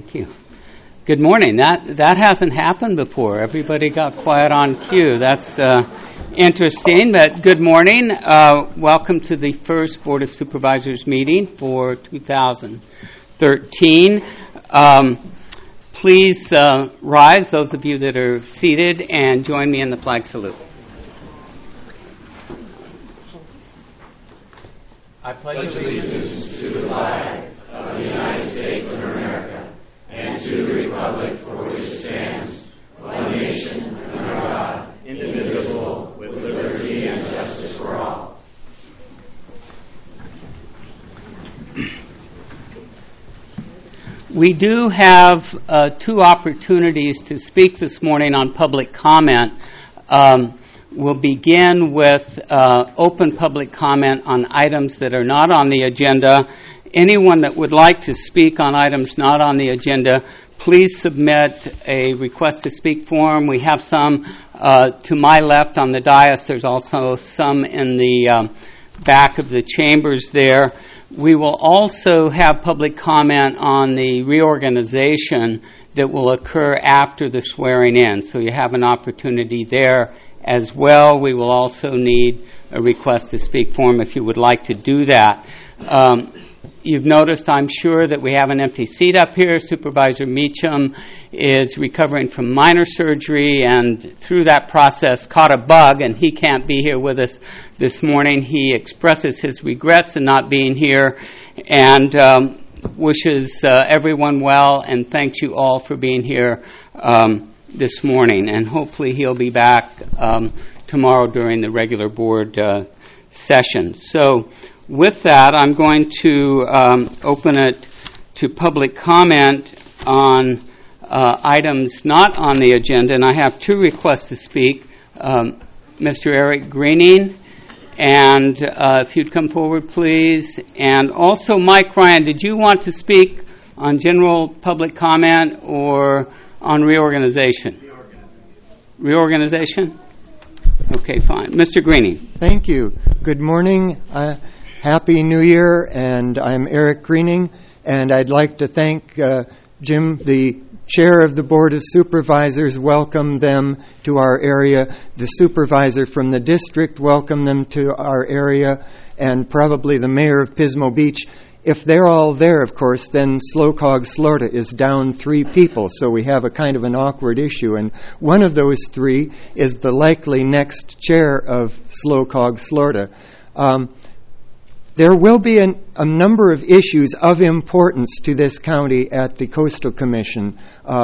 Thank you. Good morning. That hasn't happened before. Everybody got quiet on cue. That's interesting, but good morning. Welcome to the first Board of Supervisors meeting for 2013. Please rise, those of you that are seated, and join me in the flag salute. I pledge allegiance to the flag of the United States of America and to the republic for which it stands, one nation, under God, indivisible, with liberty and justice for all. We do have two opportunities to speak this morning on public comment. We'll begin with open public comment on items that are not on the agenda. Anyone that would like to speak on items not on the agenda, please submit a request to speak form. We have some to my left on the dais. There's also some in the back of the chambers there. We will also have public comment on the reorganization that will occur after the swearing in. So you have an opportunity there as well. We will also need a request to speak form if you would like to do that. You've noticed, I'm sure, that we have an empty seat up here. Supervisor Meacham is recovering from minor surgery and through that process caught a bug, and he can't be here with us this morning. He expresses his regrets in not being here and wishes everyone well and thanks you all for being here this morning. And hopefully he'll be back tomorrow during the regular board session. So with that, I'm going to open it to public comment on items not on the agenda, and I have two requests to speak. Mr. Eric Greening, and if you'd come forward, please. And also Mike Ryan, did you want to speak on general public comment or on reorganization? Reorganization? Okay, fine. Mr. Greening. Thank you. Good morning. Happy New Year, and I'm Eric Greening, and I'd like to thank Jim, the chair of the Board of Supervisors, welcome them to our area. The supervisor from the district welcome them to our area, and probably the mayor of Pismo Beach. If they're all there, of course, then Slocog Slorta is down 3 people, so we have a kind of an awkward issue. And one of those 3 is the likely next chair of Slocog Slorta. There will be a number of issues of importance to this county at the Coastal Commission.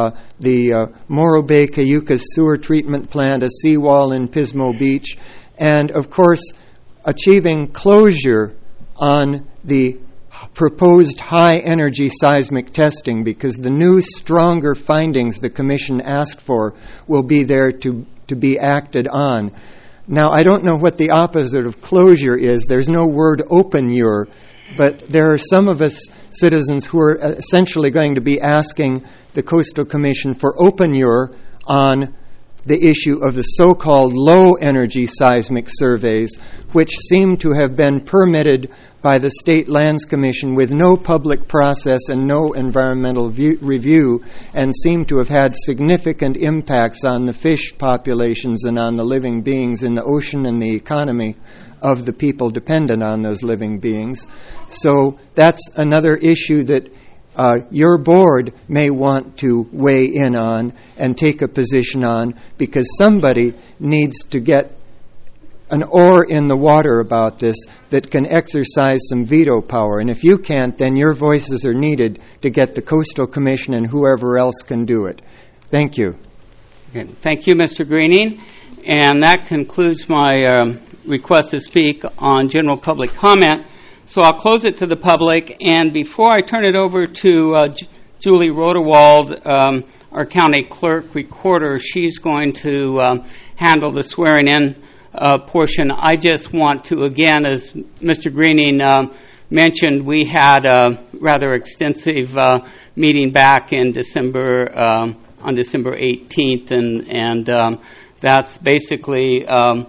The Morro Bay Cayucas sewer treatment plant, a seawall in Pismo Beach, and, of course, achieving closure on the proposed high-energy seismic testing, because the new, stronger findings the Commission asked for will be there to be acted on. Now, I don't know what the opposite of closure is. There's no word open-ure, but there are some of us citizens who are essentially going to be asking the Coastal Commission for open-ure on the issue of the so-called low-energy seismic surveys, which seem to have been permitted by the State Lands Commission with no public process and no environmental review, and seem to have had significant impacts on the fish populations and on the living beings in the ocean and the economy of the people dependent on those living beings. So that's another issue that your board may want to weigh in on and take a position on, because somebody needs to get an oar in the water about this that can exercise some veto power. And if you can't, then your voices are needed to get the Coastal Commission and whoever else can do it. Thank you. Okay. Thank you, Mr. Greening. And that concludes my request to speak on general public comment. So I'll close it to the public. And before I turn it over to Julie Rodewald, our county clerk recorder, she's going to handle the swearing-in portion. I just want to, again, as Mr. Greening mentioned, we had a rather extensive meeting back in December, on December 18th, and that's basically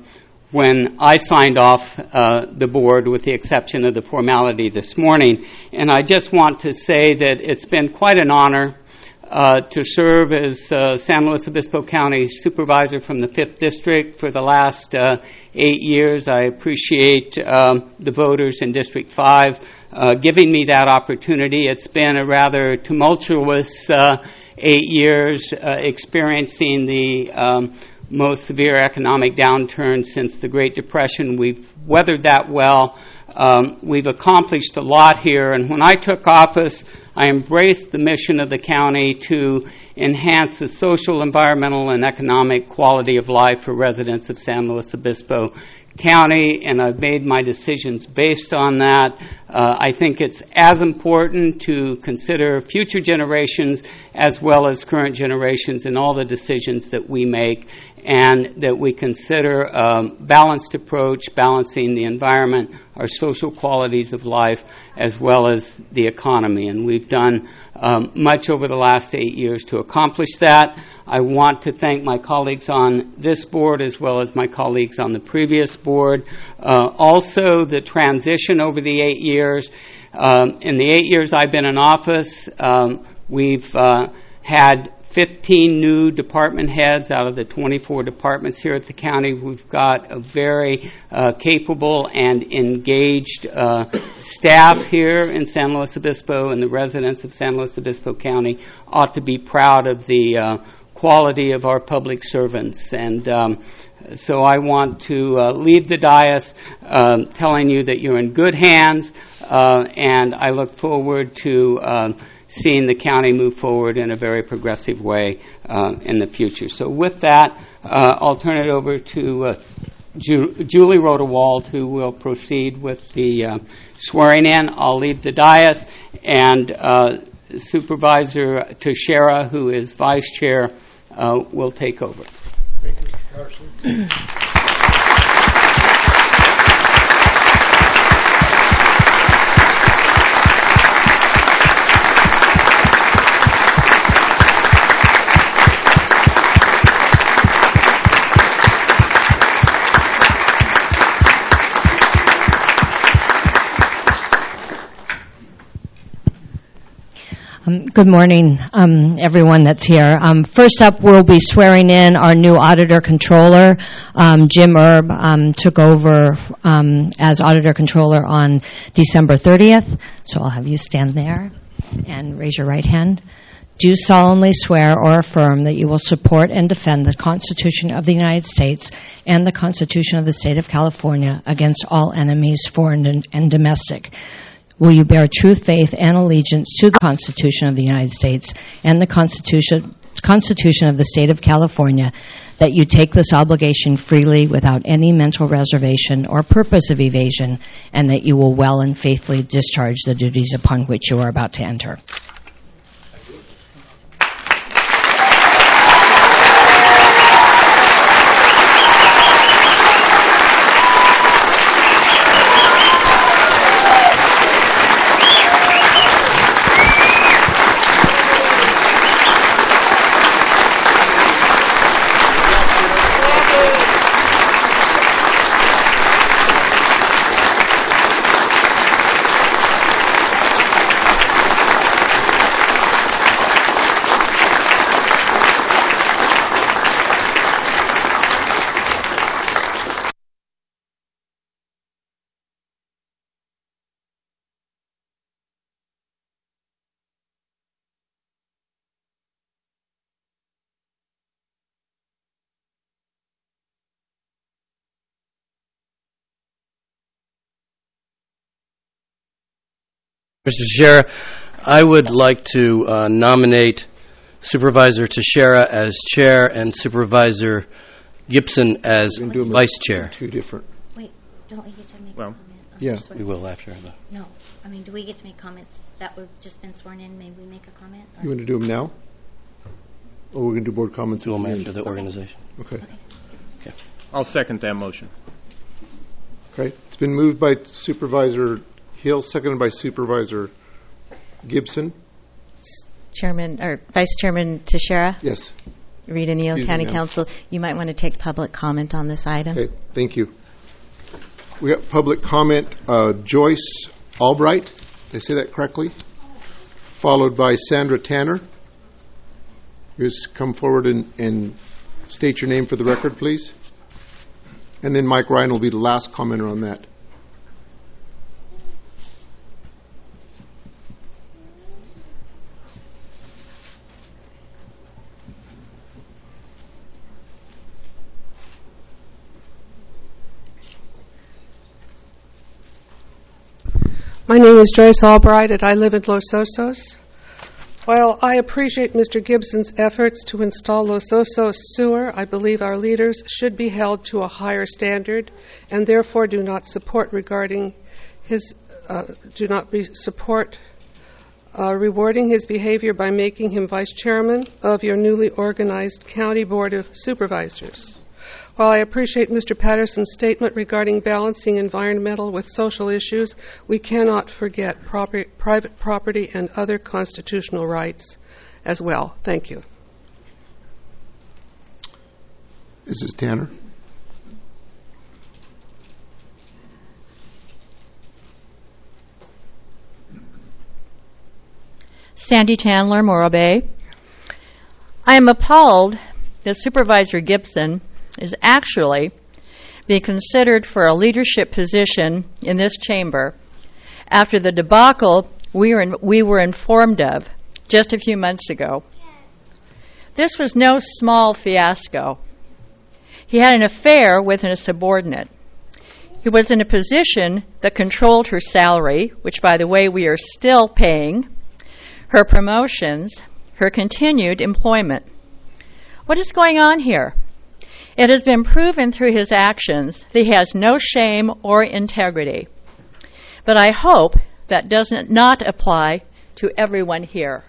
when I signed off the board, with the exception of the formality this morning. And I just want to say that it's been quite an honor to serve as San Luis Obispo County Supervisor from the 5th District for the last 8 years. I appreciate the voters in District 5 giving me that opportunity. It's been a rather tumultuous 8 years, experiencing the most severe economic downturn since the Great Depression. We've weathered that well. We've accomplished a lot here, and when I took office, I embraced the mission of the county to enhance the social, environmental, and economic quality of life for residents of San Luis Obispo County, and I've made my decisions based on that. I think it's as important to consider future generations as well as current generations in all the decisions that we make, and that we consider a balanced approach, balancing the environment, our social qualities of life, as well as the economy. And we've done much over the last 8 years to accomplish that. I want to thank my colleagues on this board as well as my colleagues on the previous board. Also, the transition over the 8 years. In the 8 years I've been in office, we've had 15 new department heads out of the 24 departments here at the county. We've got a very capable and engaged staff here in San Luis Obispo, and the residents of San Luis Obispo County ought to be proud of the quality of our public servants. And so I want to leave the dais telling you that you're in good hands, and I look forward to seeing the county move forward in a very progressive way in the future. So with that, I'll turn it over to Julie Rodewald, who will proceed with the swearing in. I'll leave the dais, and Supervisor Teixeira, who is Vice Chair, will take over. Thank you, Mr. Carson. Good morning, everyone that's here. First up, we'll be swearing in our new auditor-controller. Jim Erb took over as auditor-controller on December 30th, so I'll have you stand there and raise your right hand. Do solemnly swear or affirm that you will support and defend the Constitution of the United States and the Constitution of the State of California against all enemies, foreign and domestic. Will you bear true faith and allegiance to the Constitution of the United States and the Constitution of the State of California, that you take this obligation freely without any mental reservation or purpose of evasion, and that you will well and faithfully discharge the duties upon which you are about to enter? Mr. Teixeira, I would like to nominate Supervisor Teixeira as chair and Supervisor Gibson as vice chair. Two different. Wait, don't we get to make a comment? Yeah. We will after. No, I mean, do we get to make comments that we've just been sworn in? May we make a comment? Or? You want to do them now? Or we're going to do board comments? Do them after the organization. Okay. I'll second that motion. Okay. It's been moved by Supervisor Hill, seconded by Supervisor Gibson. Chairman or Vice Chairman Teixeira? Yes. Rita Neal, Excuse County me, ma'am. Council. You might want to take public comment on this item. Okay. Thank you. We got public comment. Joyce Albright. Did I say that correctly? Followed by Sandra Tanner. Just come forward and state your name for the record, please. And then Mike Ryan will be the last commenter on that. My name is Joyce Albright, and I live in Los Osos. While I appreciate Mr. Gibson's efforts to install Los Osos sewer, I believe our leaders should be held to a higher standard, and therefore do not support rewarding his behavior by making him vice chairman of your newly organized County Board of Supervisors. While I appreciate Mr. Patterson's statement regarding balancing environmental with social issues, we cannot forget private property and other constitutional rights as well. Thank you. Mrs. Tanner. Sandy Chandler, Morro Bay. I am appalled that Supervisor Gibson is actually being considered for a leadership position in this chamber after the debacle we were informed of just a few months ago. This was no small fiasco. He had an affair with a subordinate. He was in a position that controlled her salary, which, by the way, we are still paying, her promotions, her continued employment. What is going on here? It has been proven through his actions that he has no shame or integrity. But I hope that does not apply to everyone here.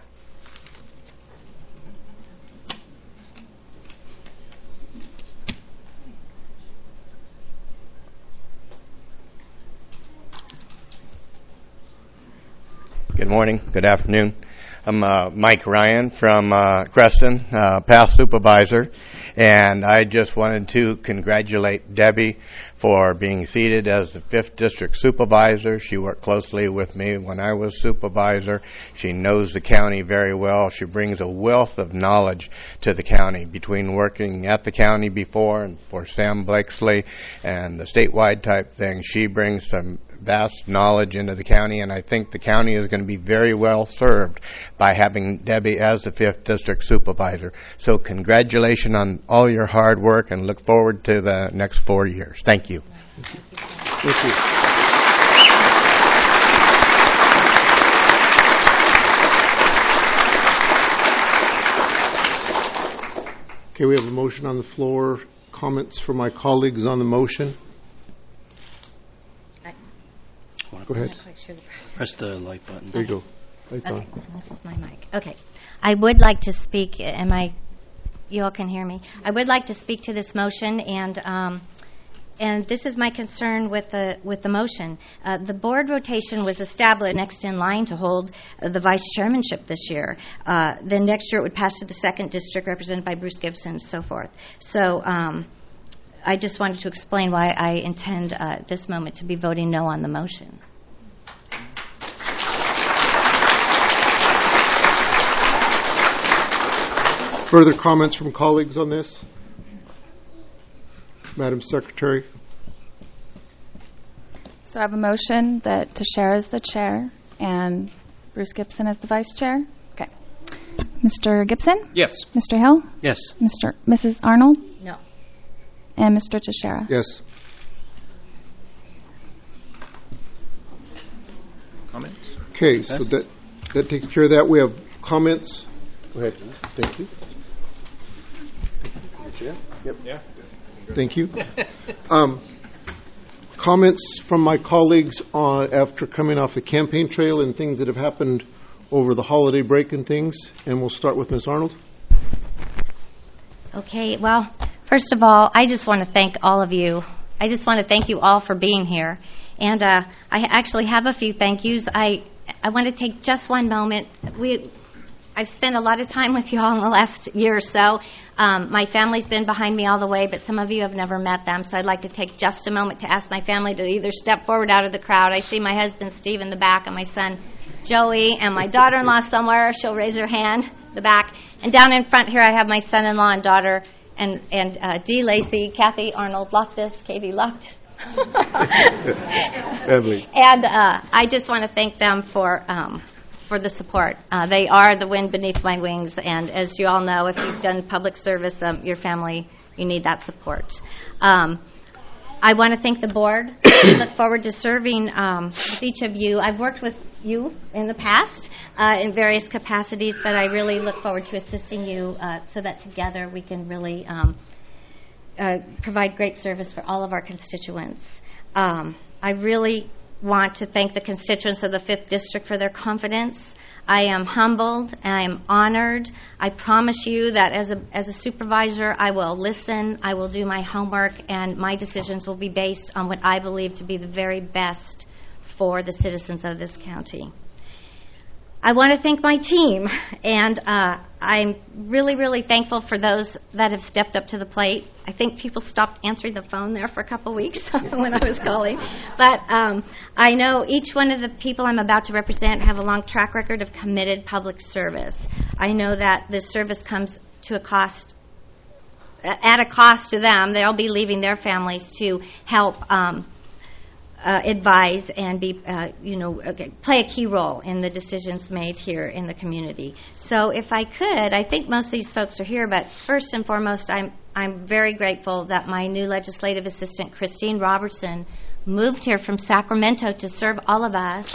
Good morning. Good afternoon. I'm Mike Ryan from Creston, past supervisor, and I just wanted to congratulate Debbie for being seated as the 5th District Supervisor. She worked closely with me when I was supervisor. She knows the county very well. She brings a wealth of knowledge to the county between working at the county before and for Sam Blakesley and the statewide type thing. She brings some vast knowledge into the county, and I think the county is going to be very well served by having Debbie as the 5th District Supervisor. So congratulations on all your hard work, and look forward to the next 4 years. Thank you. Thank you. Okay, we have a motion on the floor. Comments from my colleagues on the motion? Go ahead. Press the light button. There you go. Lights Okay, on. this is my mic. Okay. I would like to speak. You all can hear me? I would like to speak to this motion, and this is my concern with the motion. The board rotation was established next in line to hold the vice chairmanship this year. Then next year it would pass to the 2nd district, represented by Bruce Gibson, and so forth. So I just wanted to explain why I intend at this moment to be voting no on the motion. Further comments from colleagues on this? Madam Secretary. So I have a motion that Teixeira is the chair and Bruce Gibson is the vice chair. Okay. Mr. Gibson? Yes. Mr. Hill? Yes. Mrs. Arnold? No. And Mr. Teixeira? Yes. Comments? Okay, so that takes care of that. We have comments. Go ahead. Thank you. Yep. Yeah. Thank you. Comments from my colleagues after coming off the campaign trail and things that have happened over the holiday break and things. And we'll start with Ms. Arnold. Okay, well, first of all, I just want to thank all of you. I just want to thank you all for being here. And I actually have a few thank yous. I want to take just one moment. I've spent a lot of time with you all in the last year or so. My family's been behind me all the way, but some of you have never met them, so I'd like to take just a moment to ask my family to either step forward out of the crowd. I see my husband, Steve, in the back, and my son, Joey, and my daughter-in-law somewhere. She'll raise her hand. the back. And down in front here, I have my son-in-law and daughter, and Dee Lacey, Kathy Arnold Loftus, Katie Loftus. Family. And I just want to thank them for the support. They are the wind beneath my wings, and as you all know, if you've done public service, your family, you need that support. I want to thank the board. I look forward to serving with each of you. I've worked with you in the past in various capacities, but I really look forward to assisting you so that together we can really provide great service for all of our constituents. I really want to thank the constituents of the 5th District for their confidence. I am humbled and I am honored. I promise you that as a supervisor, I will listen, I will do my homework, and my decisions will be based on what I believe to be the very best for the citizens of this county. I want to thank my team, and I'm really, really thankful for those that have stepped up to the plate. I think people stopped answering the phone there for a couple weeks when I was calling. But I know each one of the people I'm about to represent have a long track record of committed public service. I know that this service comes to a cost, at a cost to them. They'll be leaving their families to help advise and be, play a key role in the decisions made here in the community. So if I could, I think most of these folks are here, but first and foremost, I'm very grateful that my new legislative assistant, Christine Robertson, moved here from Sacramento to serve all of us.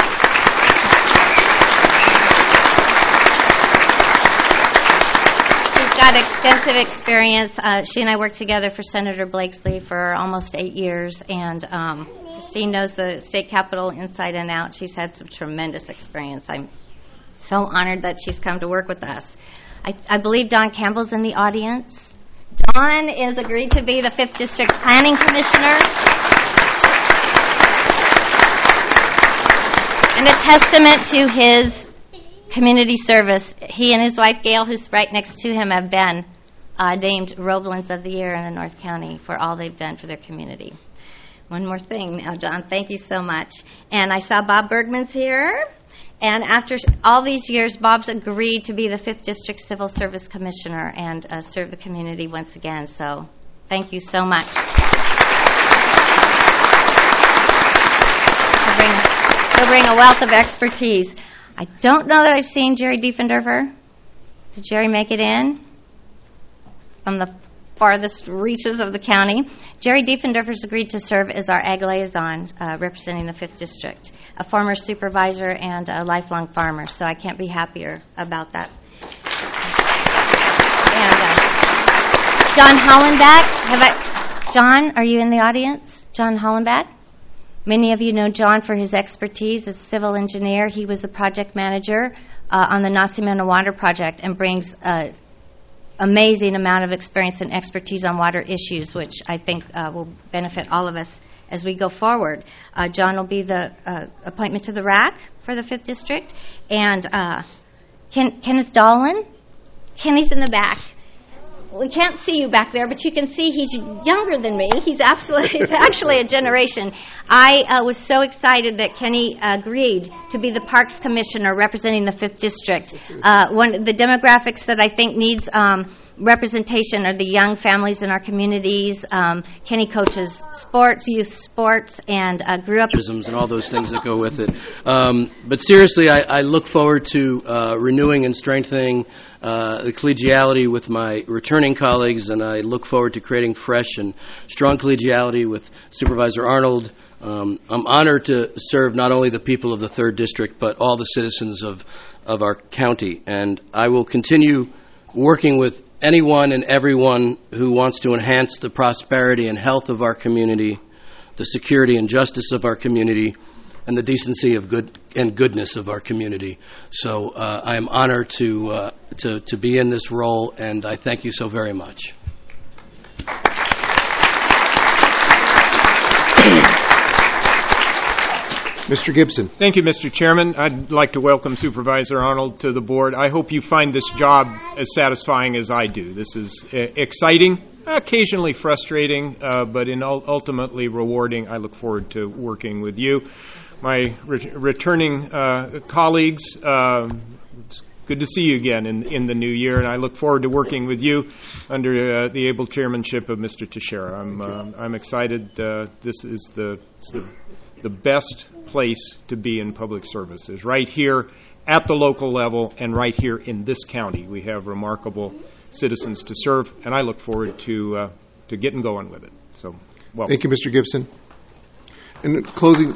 She's got extensive experience. She and I worked together for Senator Blakesley for almost 8 years, and Christine knows the state capitol inside and out. She's had some tremendous experience. I'm so honored that she's come to work with us. I believe Don Campbell's in the audience. Don is agreed to be the 5th District Planning Commissioner. And a testament to his community service, he and his wife Gail, who's right next to him, have been named Roblins of the Year in the North County for all they've done for their community. One more thing now, John. Thank you so much. And I saw Bob Bergman's here. And after all these years, Bob's agreed to be the 5th District Civil Service Commissioner and serve the community once again. So thank you so much. He'll bring a wealth of expertise. I don't know that I've seen Jerry Diefendorfer. Did Jerry make it in? From the farthest reaches of the county. Jerry Diefendorfer's agreed to serve as our ag liaison representing the 5th District, a former supervisor and a lifelong farmer, so I can't be happier about that. And John Hollenbach, John, are you in the audience? John Hollenbach? Many of you know John for his expertise as a civil engineer. He was the project manager on the Nacimiento Water Project and brings amazing amount of experience and expertise on water issues, which I think will benefit all of us as we go forward. John will be the appointment to the RAC for the 5th District. And Kenneth Dolan. Kenny's in the back. We can't see you back there, but you can see he's younger than me. He's actually a generation. I was so excited that Kenny agreed to be the Parks Commissioner representing the 5th District. The demographics that I think needs representation are the young families in our communities. Kenny coaches sports, youth sports, and grew up... and all those things that go with it. But seriously, I look forward to renewing and strengthening the collegiality with my returning colleagues, and I look forward to creating fresh and strong collegiality with Supervisor Arnold. I'm honored to serve not only the people of the 3rd District, but all the citizens of our county. And I will continue working with anyone and everyone who wants to enhance the prosperity and health of our community, the security and justice of our community, and the decency of goodness of our community. So I am honored to be in this role, and I thank you so very much. Mr. Gibson. Thank you, Mr. Chairman. I'd like to welcome Supervisor Arnold to the board. I hope you find this job as satisfying as I do. This is exciting, occasionally frustrating, but ultimately rewarding. I look forward to working with you. My returning colleagues, good to see you again in the new year, and I look forward to working with you under the able chairmanship of Mr. Teixeira. I'm excited. This is the best place to be in public services, right here at the local level and right here in this county. We have remarkable citizens to serve, and I look forward to getting going with it. So, welcome. Thank you, Mr. Gibson. In closing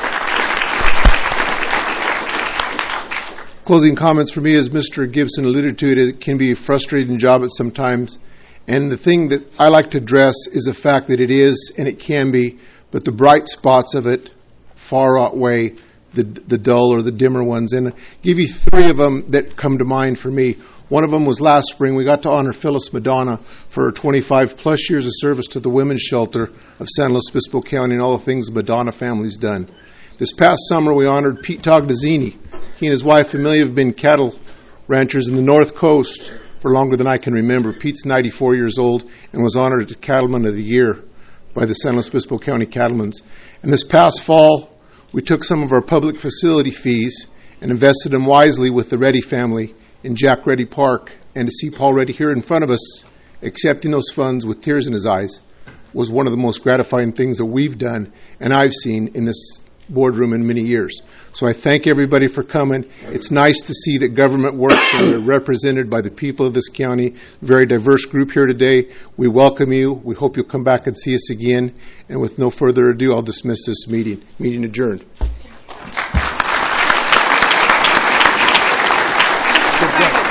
comments for me, as Mr. Gibson alluded to, it can be a frustrating job at some times. And the thing that I like to address is the fact that it is, and it can be, but the bright spots of it far outweigh the dull or the dimmer ones. And I'll give you three of them that come to mind for me. One of them was last spring. We got to honor Phyllis Madonna for her 25-plus years of service to the women's shelter of San Luis Obispo County and all the things the Madonna family's done. This past summer, we honored Pete Tognazzini. He and his wife, Amelia, have been cattle ranchers in the North Coast for longer than I can remember. Pete's 94 years old and was honored as Cattleman of the Year by the San Luis Obispo County Cattlemen's. And this past fall, we took some of our public facility fees and invested them wisely with the Reddy family in Jack Reddy Park. And to see Paul Reddy here in front of us accepting those funds with tears in his eyes was one of the most gratifying things that we've done and I've seen in this boardroom in many years. So I thank everybody for coming. It's nice to see that government works and they're represented by the people of this county. Very diverse group here today. We welcome you. We hope you'll come back and see us again. And with no further ado, I'll dismiss this meeting. Meeting adjourned.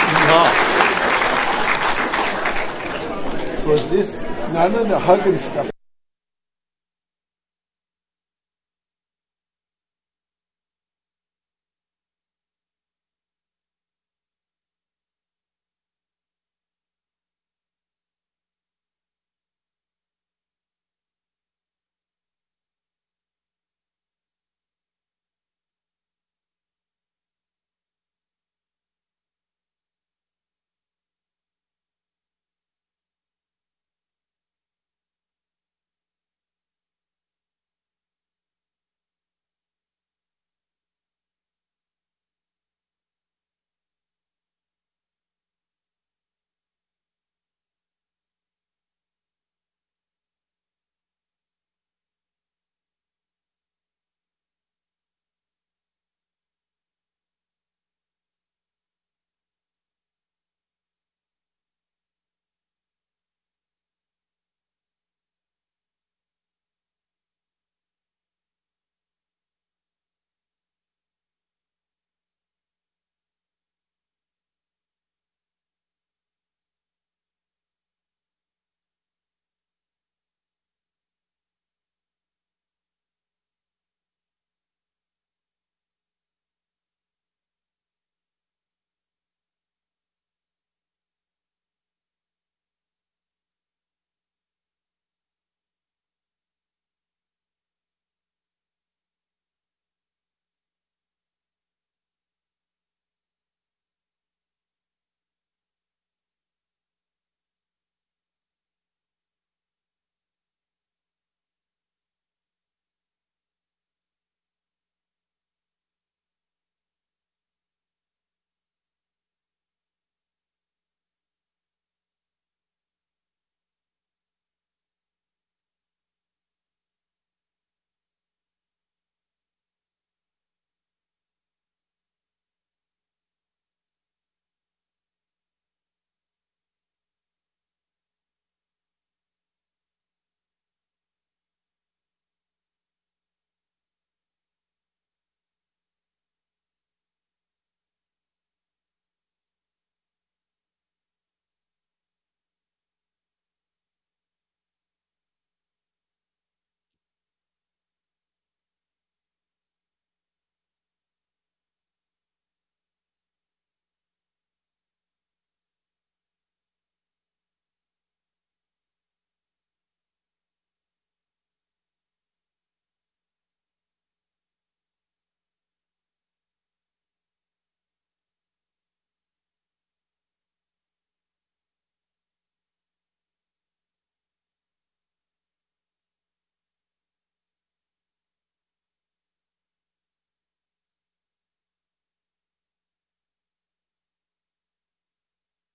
So is this none of the hugging stuff?